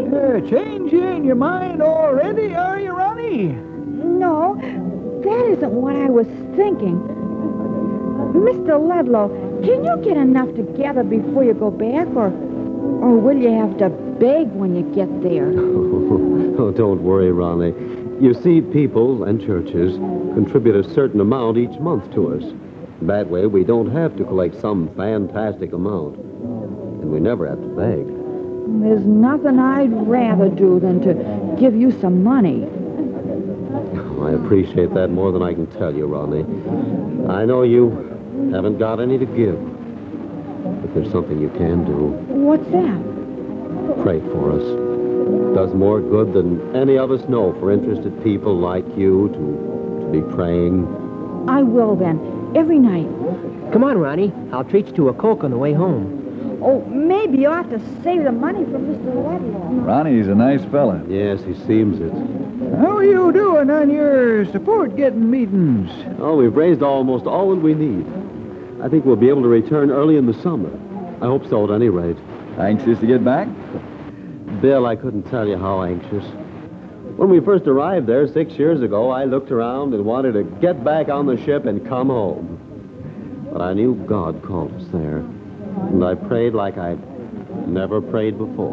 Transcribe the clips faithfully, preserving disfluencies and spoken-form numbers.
Uh, changing your mind already, are you, Ronnie? No, that isn't what I was thinking. Mister Ludlow, can you get enough together before you go back, or, or will you have to beg when you get there? Oh, don't worry, Ronnie. You see, people and churches contribute a certain amount each month to us. That way, we don't have to collect some fantastic amount. And we never have to beg. There's nothing I'd rather do than to give you some money. Oh, I appreciate that more than I can tell you, Ronnie. I know you haven't got any to give. But there's something you can do. What's that? Pray for us. Does more good than any of us know for interested people like you to, to be praying. I will then, every night. Come on, Ronnie. I'll treat you to a Coke on the way home. Oh, maybe you ought to save the money for Mister Ludlow. Ronnie's a nice fella. Yes, he seems it. How are you doing on your support-getting meetings? Oh, we've raised almost all that we need. I think we'll be able to return early in the summer. I hope so, at any rate. Anxious to get back? Bill, I couldn't tell you how anxious. When we first arrived there six years ago, I looked around and wanted to get back on the ship and come home. But I knew God called us there. And I prayed like I'd never prayed before.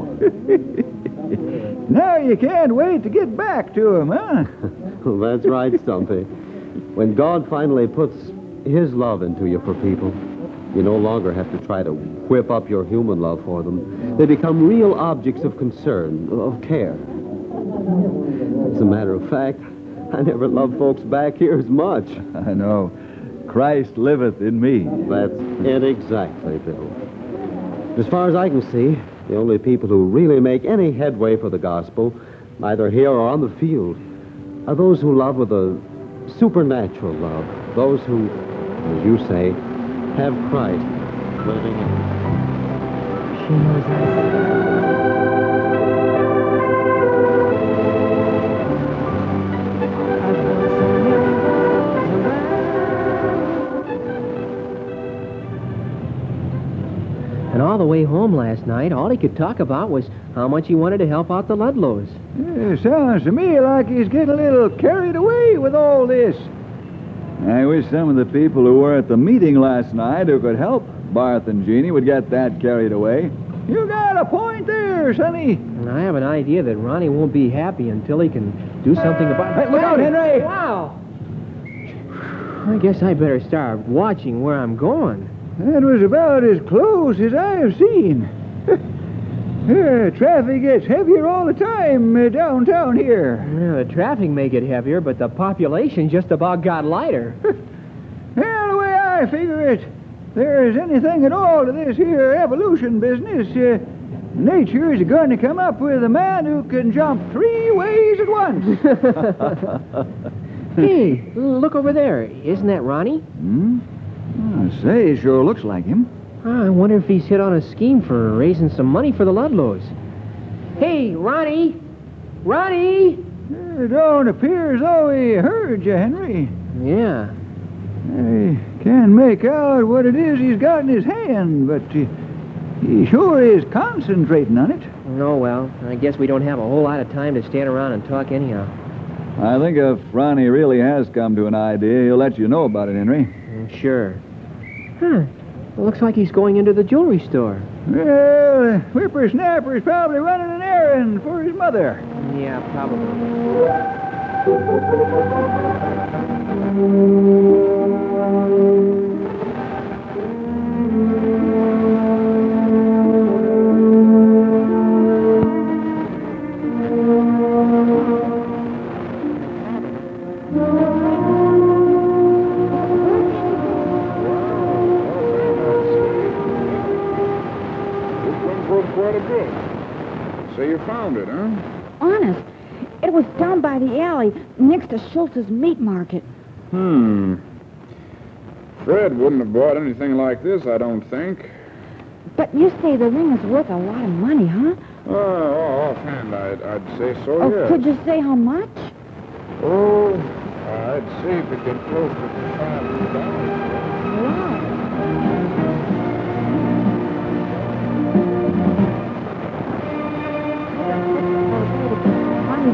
Now you can't wait to get back to him, huh? Well, that's right, Stumpy. When God finally puts his love into you for people, you no longer have to try to whip up your human love for them. They become real objects of concern, of care. As a matter of fact, I never loved folks back here as much. I know. Christ liveth in me. That's it exactly, Bill. As far as I can see, the only people who really make any headway for the gospel, either here or on the field, are those who love with a supernatural love. Those who, as you say, have Christ living in them. She knows how. And all the way home last night, all he could talk about was how much he wanted to help out the Ludlows. Yeah, sounds to me like he's getting a little carried away with all this. I wish some of the people who were at the meeting last night who could help Barth and Jeannie would get that carried away. You got a point there, Sonny. And I have an idea that Ronnie won't be happy until he can do something about it. Hey, look out, Henry! Wow! I guess I better start watching where I'm going. That was about as close as I have seen. Yeah, traffic gets heavier all the time uh, downtown here. Yeah, the traffic may get heavier, but the population just about got lighter. Well, the way I figure it, if there is anything at all to this here evolution business, uh, nature is going to come up with a man who can jump three ways at once. Hey, look over there. Isn't that Ronnie? Hmm? I say, sure looks like him. I wonder if he's hit on a scheme for raising some money for the Ludlows. Hey, Ronnie! Ronnie! It don't appear as though he heard you, Henry. Yeah. I can't make out what it is he's got in his hand, but he, he sure is concentrating on it. Oh, well, I guess we don't have a whole lot of time to stand around and talk anyhow. I think if Ronnie really has come to an idea, he'll let you know about it, Henry. Mm, sure. Huh. It looks like he's going into the jewelry store. Well, the whippersnapper's probably running an errand for his mother. Yeah, probably. Quite a bit. So you found it, huh? Honest, it was down by the alley next to Schultz's meat market. Hmm. Fred wouldn't have bought anything like this, I don't think. But you say the ring is worth a lot of money, huh? Uh, oh, offhand, I'd, I'd say so, Oh, yes. could you say how much? Oh, I'd say if it get close to five hundred dollars. Wow.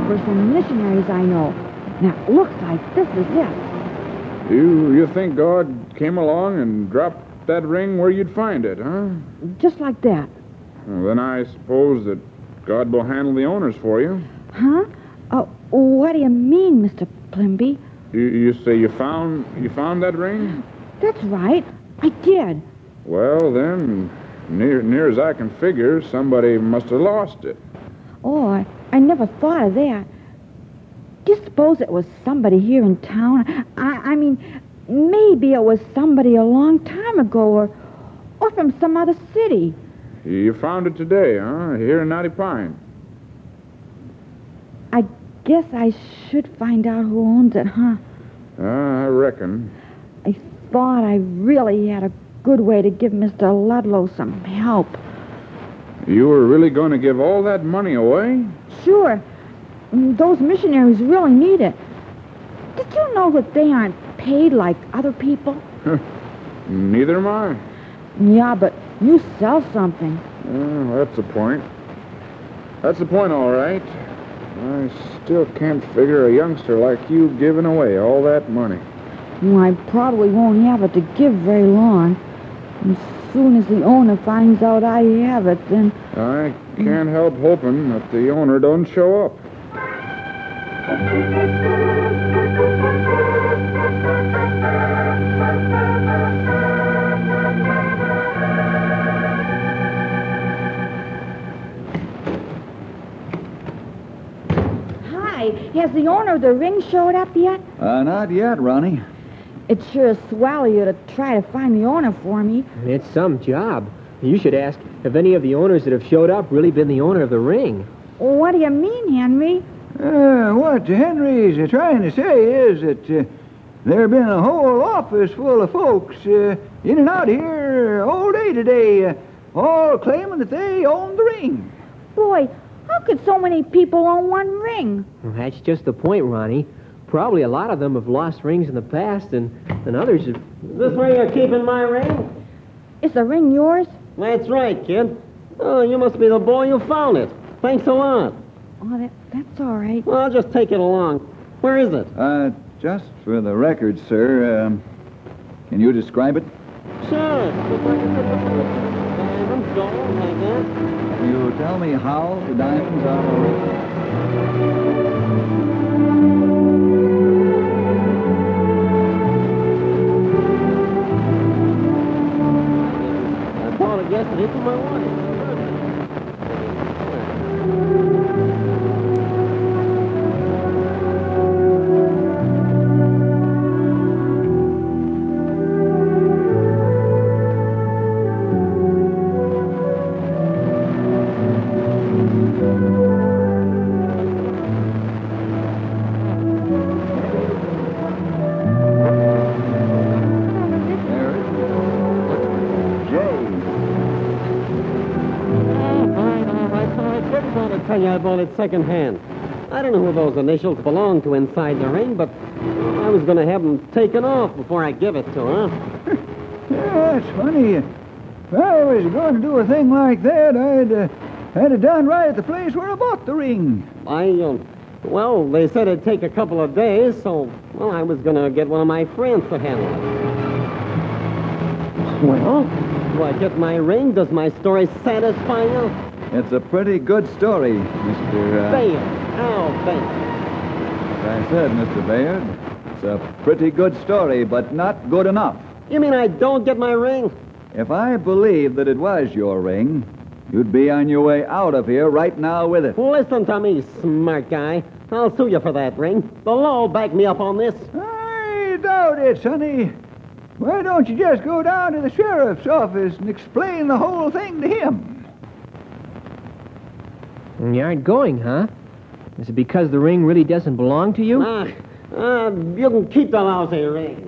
for some missionaries I know. Now, it looks like this is it. You you think God came along and dropped that ring where you'd find it, huh? Just like that. Well, then I suppose that God will handle the owners for you. Huh? Oh, what do you mean, Mister Plimby? You, you say you found you found that ring? That's right. I did. Well, then, near near as I can figure, somebody must have lost it. Oh, I, I never thought of that. Do you suppose it was somebody here in town? I, I mean, maybe it was somebody a long time ago or, or from some other city. You found it today, huh? Here in Knotty Pine. I guess I should find out who owns it, huh? Uh, I reckon. I thought I really had a good way to give Mister Ludlow some help. You were really going to give all that money away? Sure. Mm, Those missionaries really need it. Did you know that they aren't paid like other people? Neither am I. Yeah, but you sell something. Uh, that's the point. That's the point, all right. I still can't figure a youngster like you giving away all that money. Well, I probably won't have it to give very long. As soon as the owner finds out I have it, then... I can't help hoping that the owner don't show up. Hi, has the owner of the ring showed up yet? Uh, not yet, Ronnie. It's sure swell of you to try to find the owner for me. It's some job. You should ask, have any of the owners that have showed up really been the owner of the ring? What do you mean, Henry? Uh, what Henry's uh, trying to say is that uh, there been a whole office full of folks uh, in and out here all day today, uh, all claiming that they own the ring. Boy, how could so many people own one ring? Well, that's just the point, Ronnie. Probably a lot of them have lost rings in the past, and, and others have... Is this where you're keeping my ring? Is the ring yours? That's right, kid. Oh, you must be the boy who found it. Thanks a lot. Oh, that, that's all right. Well, I'll just take it along. Where is it? Uh, just for the record, sir, um, can you describe it? Sure. Looks like it's a diamond, gold, like that. Can you tell me how the diamonds are on the ring? I bought it yesterday for my wife. There it is. J. I didn't want to tell you I bought it secondhand. I don't know who those initials belong to inside the ring, but I was going to have them taken off before I give it to her. Yeah, that's funny. If I was going to do a thing like that, I'd uh, had it done right at the place where I bought the ring. I, uh, well, they said it'd take a couple of days, so, well, I was going to get one of my friends to handle it. Well, do I get my ring? Does my story satisfy you? It's a pretty good story, Mister Uh, Bayard. Al Bayard. As I said, Mister Bayard, it's a pretty good story, but not good enough. You mean I don't get my ring? If I believed that it was your ring, you'd be on your way out of here right now with it. Listen to me, smart guy. I'll sue you for that ring. The law will back me up on this. I doubt it, Sonny. Why don't you just go down to the sheriff's office and explain the whole thing to him? You aren't going, huh? Is it because the ring really doesn't belong to you? Ah, ah, you can keep the lousy ring.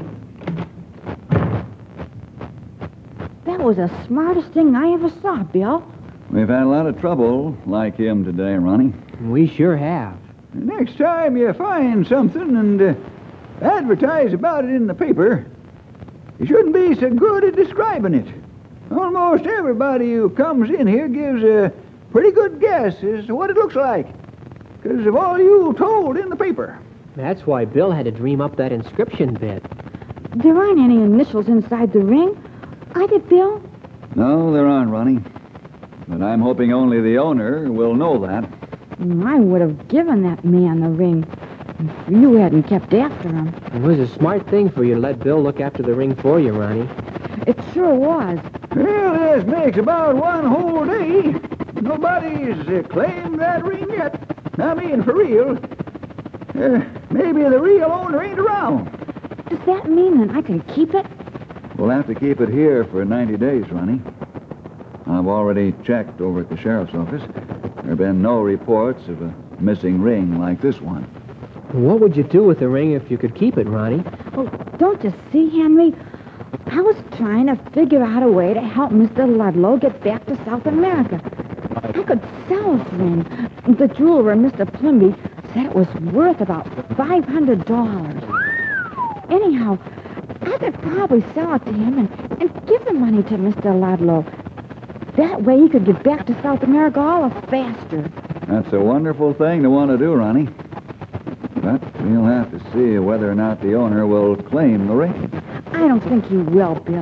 That was the smartest thing I ever saw, Bill. We've had a lot of trouble like him today, Ronnie. We sure have. Next time you find something and uh, advertise about it in the paper, you shouldn't be so good at describing it. Almost everybody who comes in here gives a pretty good guess as to what it looks like. because of all you told in the paper. That's why Bill had to dream up that inscription bit. There aren't any initials inside the ring. Are there, Bill? No, there aren't, Ronnie. But I'm hoping only the owner will know that. I would have given that man the ring if you hadn't kept after him. It was a smart thing for you to let Bill look after the ring for you, Ronnie. It sure was. Well, this makes about one whole day. Nobody's uh, claimed that ring yet. I mean, for real. Uh, maybe the real owner ain't around. Does that mean that I can keep it? We'll have to keep it here for ninety days, Ronnie. I've already checked over at the sheriff's office. There have been no reports of a missing ring like this one. What would you do with the ring if you could keep it, Ronnie? Oh, don't you see, Henry? I was trying to figure out a way to help Mister Ludlow get back to South America. I could sell this ring. The jeweler, Mister Plimby, said it was worth about five hundred dollars. Anyhow, I could probably sell it to him and, and give the money to Mister Ludlow. That way he could get back to South America all the faster. That's a wonderful thing to want to do, Ronnie. But we'll have to see whether or not the owner will claim the ring. I don't think he will, Bill.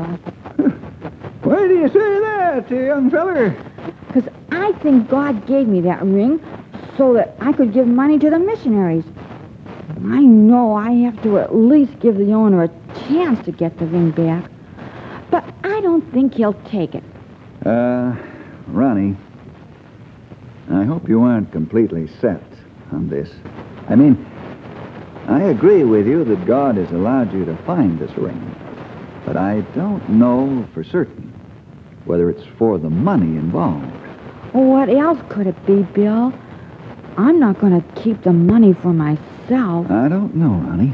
Why do you say that, uh, young feller? Because I think God gave me that ring so that I could give money to the missionaries. I know I have to at least give the owner a chance to get the ring back. But I don't think he'll take it. Uh, Ronnie, I hope you aren't completely set on this. I mean, I agree with you that God has allowed you to find this ring. But I don't know for certain whether it's for the money involved. What else could it be, Bill? I'm not going to keep the money for myself. I don't know, Ronnie.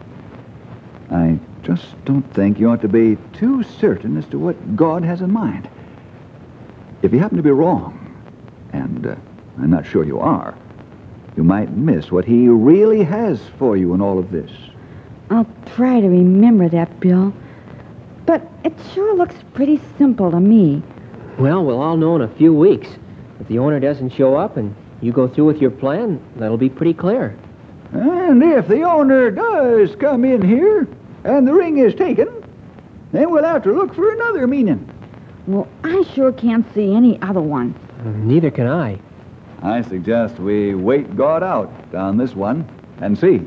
I just don't think you ought to be too certain as to what God has in mind. If you happen to be wrong, and uh, I'm not sure you are, you might miss what he really has for you in all of this. I'll try to remember that, Bill. But it sure looks pretty simple to me. Well, we'll all know in a few weeks. If the owner doesn't show up and you go through with your plan, that'll be pretty clear. And if the owner does come in here and the ring is taken, then we'll have to look for another meaning. Well, I sure can't see any other one. Neither can I. I suggest we wait God out on this one and see.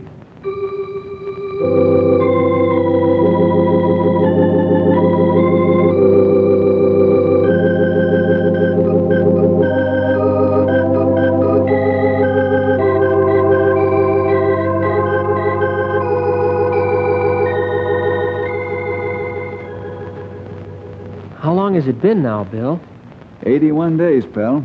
How long has it been now, Bill? eighty-one days, pal.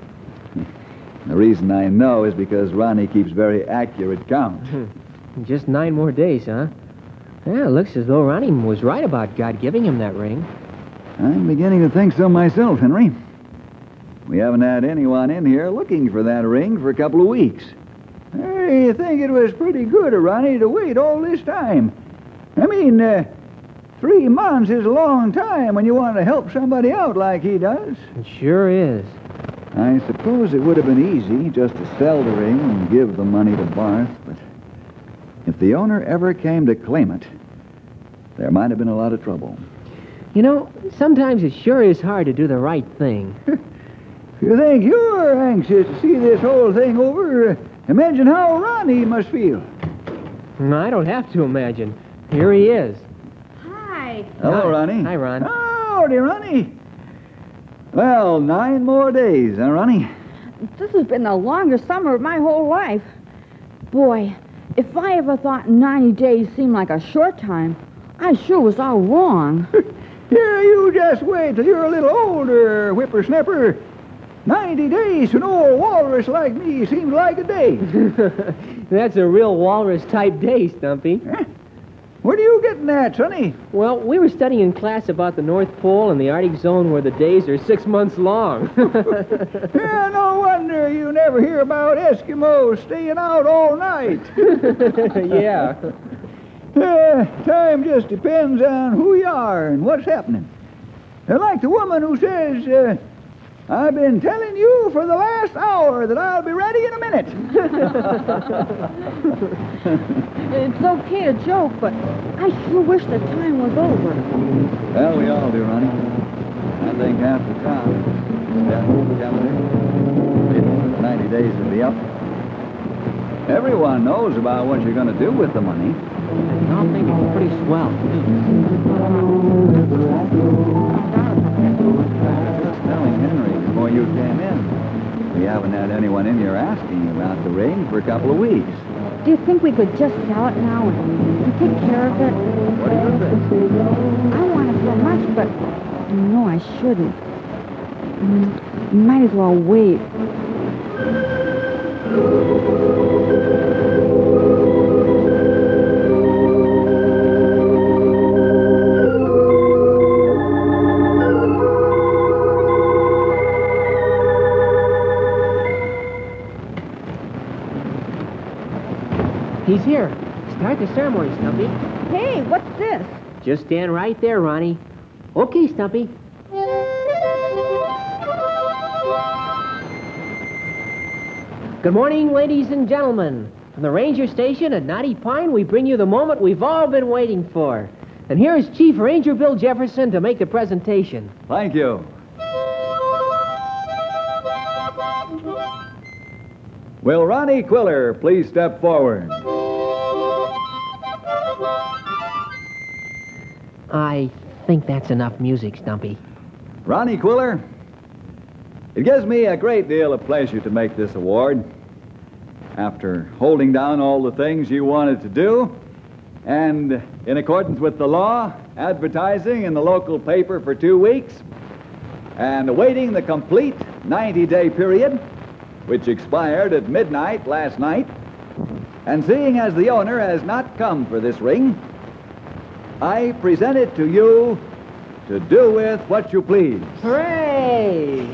The reason I know is because Ronnie keeps very accurate count. Just nine more days, huh? Yeah, it looks as though Ronnie was right about God giving him that ring. I'm beginning to think so myself, Henry. We haven't had anyone in here looking for that ring for a couple of weeks. I think it was pretty good of Ronnie to wait all this time. I mean, uh, three months is a long time when you want to help somebody out like he does. It sure is. I suppose it would have been easy just to sell the ring and give the money to Barth, but if the owner ever came to claim it, there might have been a lot of trouble. You know, sometimes it sure is hard to do the right thing. If you think you're anxious to see this whole thing over, uh, imagine how Ronnie must feel. No, I don't have to imagine. Here he is. Hi. Hello, Hi. Ronnie. Hi, Ron. Howdy, Ronnie. Well, nine more days, huh, Ronnie? This has been the longest summer of my whole life. Boy, if I ever thought ninety days seemed like a short time, I sure was all wrong. Here, you just wait till you're a little older, whippersnapper. Ninety days to an old walrus like me seems like a day. That's a real walrus-type day, Stumpy. Huh? What are you getting at, Sonny? Well, we were studying in class about the North Pole and the Arctic Zone where the days are six months long. Yeah, no wonder you never hear about Eskimos staying out all night. Yeah. Uh, time just depends on who you are and what's happening. Uh, like the woman who says, uh, I've been telling you for the last hour that I'll be ready in a minute. It's okay to joke, but I sure wish the time was over. Well, we all do, Ronnie. I think half the town is dead together. ninety days will be up. Everyone knows about what you're going to do with the money. And I'll think it's pretty swell. Telling Henry before you came in. We haven't had anyone in here asking about the ring for a couple of weeks. Do you think we could just sell it now and, and take care of it? What do you think? I want it so much, but no, I shouldn't. Mm, might as well wait. He's here. Start the ceremony, Stumpy. Hey, what's this? Just stand right there, Ronnie. Okay, Stumpy. Good morning, ladies and gentlemen. From the Ranger Station at Knotty Pine, we bring you the moment we've all been waiting for. And here is Chief Ranger Bill Jefferson to make the presentation. Thank you. Will Ronnie Quiller please step forward? I think that's enough music, Stumpy. Ronnie Quiller, it gives me a great deal of pleasure to make this award. After holding down all the things you wanted to do, and in accordance with the law, advertising in the local paper for two weeks, and awaiting the complete ninety-day period, which expired at midnight last night, and seeing as the owner has not come for this ring, I present it to you to do with what you please. Hooray!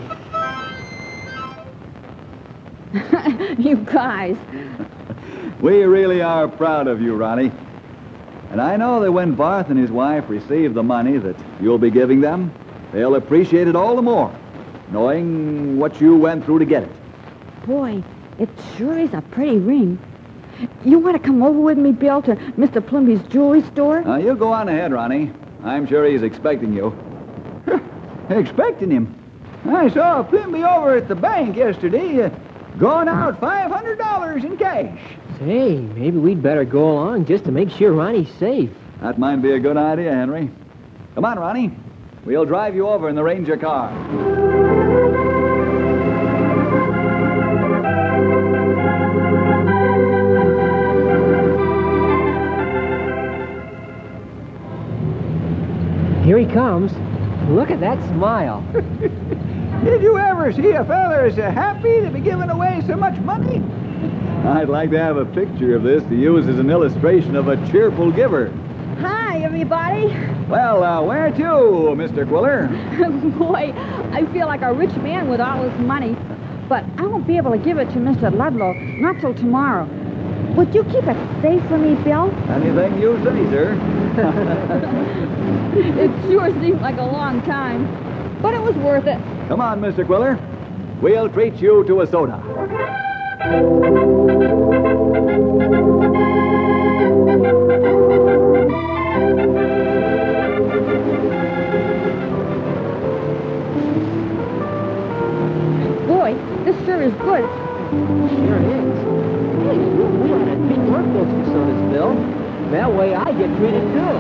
You guys. We really are proud of you, Ronnie. And I know that when Barth and his wife receive the money that you'll be giving them, they'll appreciate it all the more, knowing what you went through to get it. Boy, it sure is a pretty ring. You want to come over with me, Bill, to Mister Plimpy's jewelry store? Now, you go on ahead, Ronnie. I'm sure he's expecting you. Expecting him. I saw Plimpy over at the bank yesterday, uh, going out five hundred dollars in cash. Say, maybe we'd better go along just to make sure Ronnie's safe. That might be a good idea, Henry. Come on, Ronnie. We'll drive you over in the Ranger car. Here he comes. Look at that smile. Did you ever see a feller so happy to be giving away so much money? I'd like to have a picture of this to use as an illustration of a cheerful giver. Hi, everybody. Well, uh, where to, Mister Quiller? Boy, I feel like a rich man with all this money. But I won't be able to give it to Mister Ludlow, not till tomorrow. Would you keep it safe for me, Bill? Anything you say, sir. It sure seemed like a long time, but it was worth it. Come on, Mister Quiller. We'll treat you to a soda. Boy, this sure is good. Sure is. Hey, we ought to treat more folks to sodas, Bill. That way I get treated too.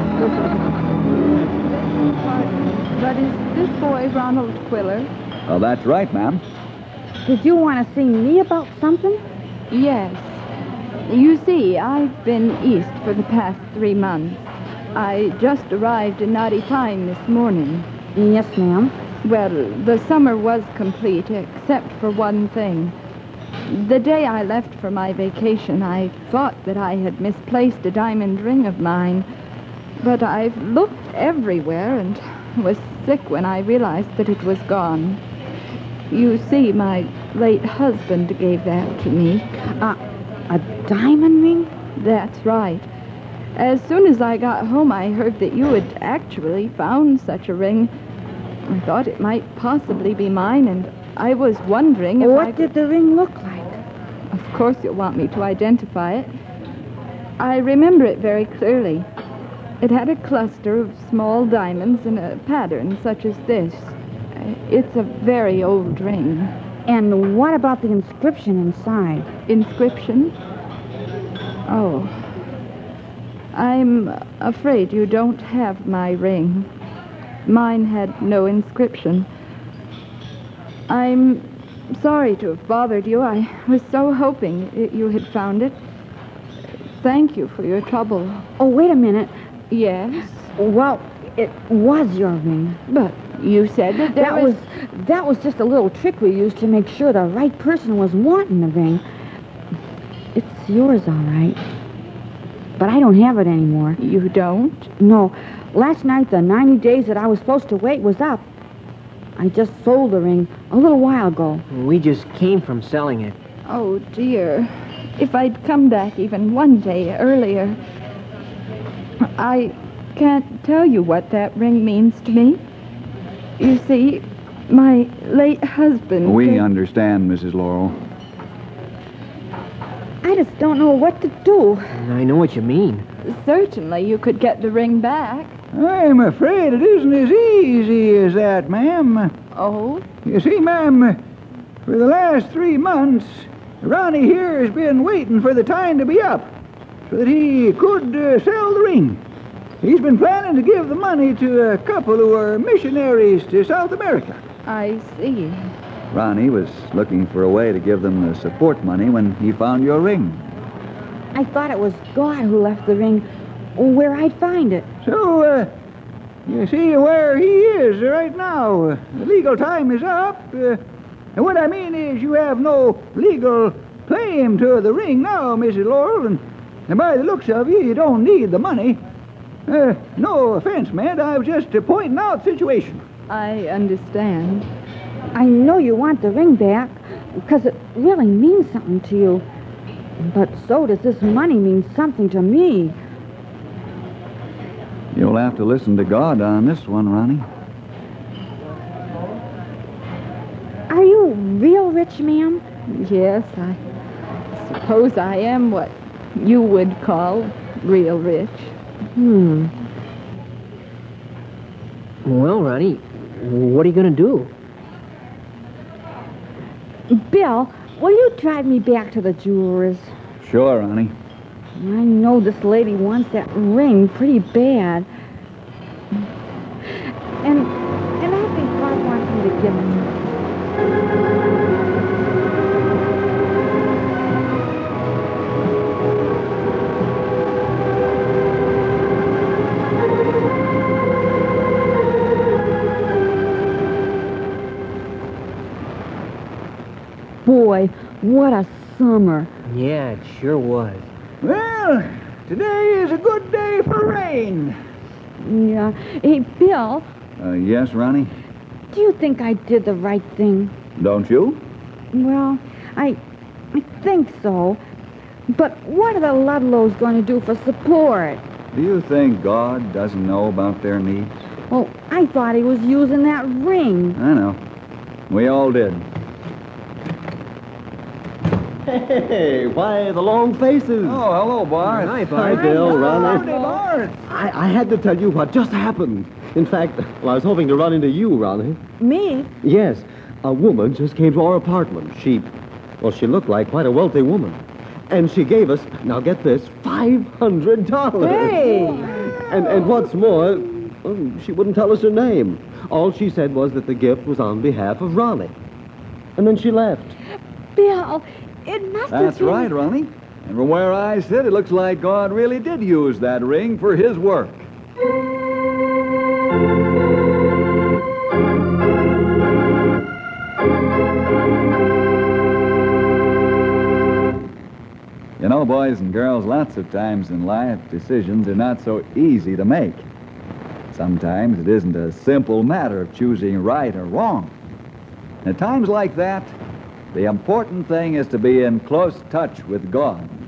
But is this boy Ronald Quiller? Oh, that's right, ma'am. Did you want to see me about something? Yes. You see, I've been east for the past three months. I just arrived in Knotty Pine this morning. Yes, ma'am. Well, the summer was complete, except for one thing. The day I left for my vacation, I thought that I had misplaced a diamond ring of mine. But I've looked everywhere and was sick when I realized that it was gone. You see, my late husband gave that to me. Uh, a diamond ring? That's right. As soon as I got home, I heard that you had actually found such a ring. I thought it might possibly be mine, and I was wondering if What I did the ring look like? Of course you'll want me to identify it. I remember it very clearly. It had a cluster of small diamonds in a pattern such as this. Uh, It's a very old ring. And what about the inscription inside? Inscription? Oh. I'm afraid you don't have my ring. Mine had no inscription. I'm sorry to have bothered you. I was so hoping i- you had found it. Thank you for your trouble. Oh, wait a minute. Yes, Well, it was your ring. but you said that there That was that was just a little trick we used to make sure the right person was wanting the ring. It's yours, all right. But I don't have it anymore. You don't? No. Last night, the ninety days that I was supposed to wait was up. I just sold the ring a little while ago. We just came from selling it. Oh, dear. If I'd come back even one day earlier. I can't tell you what that ring means to me. You see, my late husband... We gave- understand, Missus Laurel. I just don't know what to do. I know what you mean. Certainly you could get the ring back. I'm afraid it isn't as easy as that, ma'am. Oh? You see, ma'am, for the last three months, Ronnie here has been waiting for the time to be up so that he could uh, sell the ring. He's been planning to give the money to a couple who are missionaries to South America. I see. Ronnie was looking for a way to give them the support money when he found your ring. I thought it was God who left the ring where I'd find it. So, uh, you see where he is right now. Uh, the legal time is up. Uh, and what I mean is you have no legal claim to the ring now, Missus Laurel, and, and by the looks of you, you don't need the money. Uh, no offense, man. I was just uh, pointing out the situation. I understand. I know you want the ring back because it really means something to you. But so does this money mean something to me. You'll have to listen to God on this one, Ronnie. Are you real rich, ma'am? Yes, I suppose I am what you would call real rich. Hmm. Well, Ronnie, what are you going to do? Bill, will you drive me back to the jeweler's? Sure, Ronnie. I know this lady wants that ring pretty bad. And and I think God wants me to give it to her. Boy, what a summer. Yeah, it sure was. Well, today is a good day for rain. Yeah. Hey, Bill, Uh, yes, Ronnie? do you think I did the right thing? Don't you? Well, I I think so. But what are the Ludlows going to do for support? Do you think God doesn't know about their needs? Well, I thought he was using that ring. I know. We all did. Hey, why the long faces? Oh, hello, Bart. Hi, Hi, Bart. Bill, Howdy, Ronnie. Bart. I, I had to tell you what just happened. In fact, well, I was hoping to run into you, Ronnie. Me? Yes, a woman just came to our apartment. She, well, she looked like quite a wealthy woman. And she gave us, now get this, five hundred dollars. Hey! And, and what's more, well, she wouldn't tell us her name. All she said was that the gift was on behalf of Ronnie. And then she left. Bill, it must have That's been... right, Ronnie. And from where I sit, it looks like God really did use that ring for his work. You know, boys and girls, lots of times in life, decisions are not so easy to make. Sometimes it isn't a simple matter of choosing right or wrong. At times like that, the important thing is to be in close touch with God.